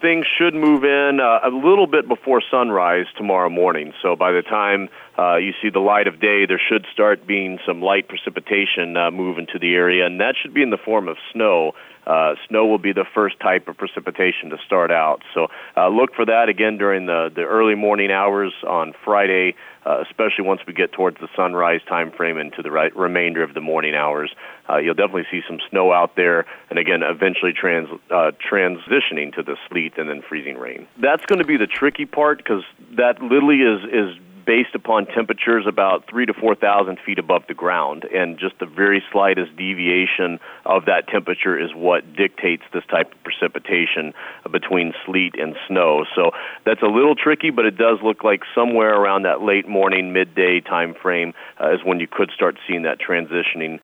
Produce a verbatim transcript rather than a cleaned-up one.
things should move in uh, a little bit before sunrise tomorrow morning. So by the time uh, you see the light of day, there should start being some light precipitation uh, move into the area, and that should be in the form of snow. Uh, snow will be the first type of precipitation to start out. So uh, look for that again during the, the early morning hours on Friday, uh, especially once we get towards the sunrise time frame into the right, remainder of the morning hours. Uh, you'll definitely see some snow out there, and again, eventually trans, uh, transitioning to the sleet and then freezing rain. That's going to be the tricky part, because that literally is is based upon temperatures about three to four thousand feet above the ground, and just the very slightest deviation of that temperature is what dictates this type of precipitation between sleet and snow. So that's a little tricky, but it does look like somewhere around that late morning, midday time frame uh, is when you could start seeing that transitioning